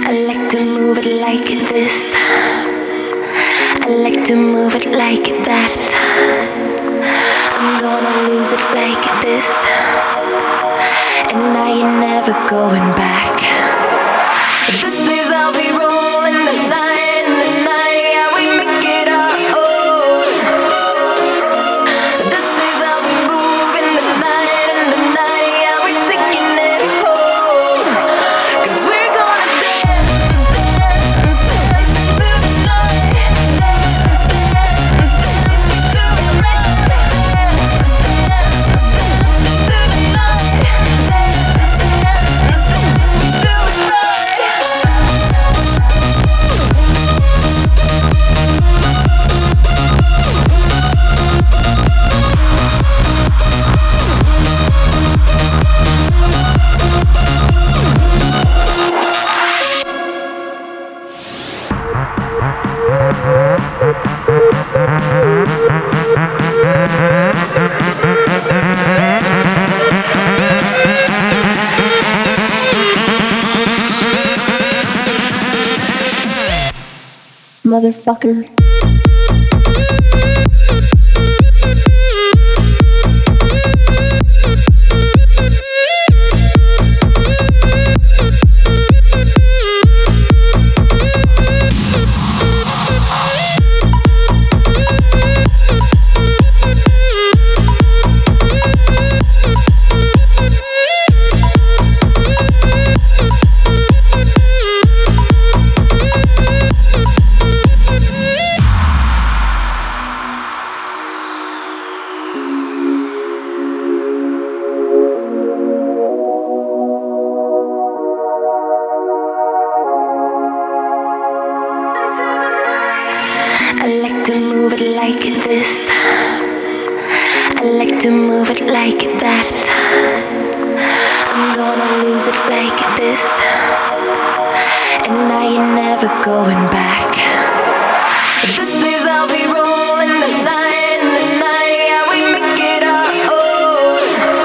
I like to move it like this. I like to move it like that. I'm gonna lose it like this. And now you're never going back. This is how we roll in the night, yeah, we make it our own. This is how we move in the night, yeah, we're taking it home. 'Cause we're gonna dance to the night. Dance to the night. Dance to the night. Dance to the night. We do it right. Motherfucker. I like to move it like this. I like to move it like that. I'm gonna lose it like this. And now you're never going back. This is how we roll in the night, yeah, we make it our own.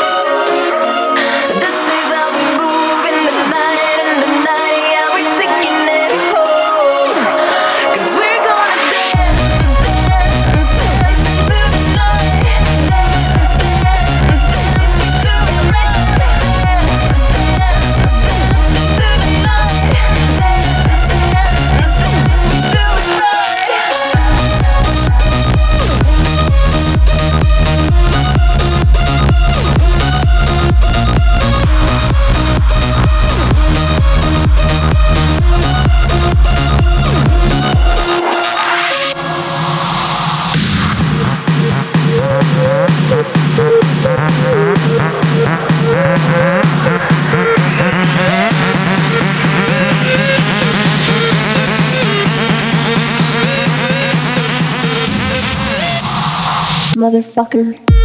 This is how we move in the night, yeah, we're taking it home. 'Cause we're gonna dance to the night. Dance to the night. We do it right. Dance to the night. Dance to the night. We do it right. Motherfucker.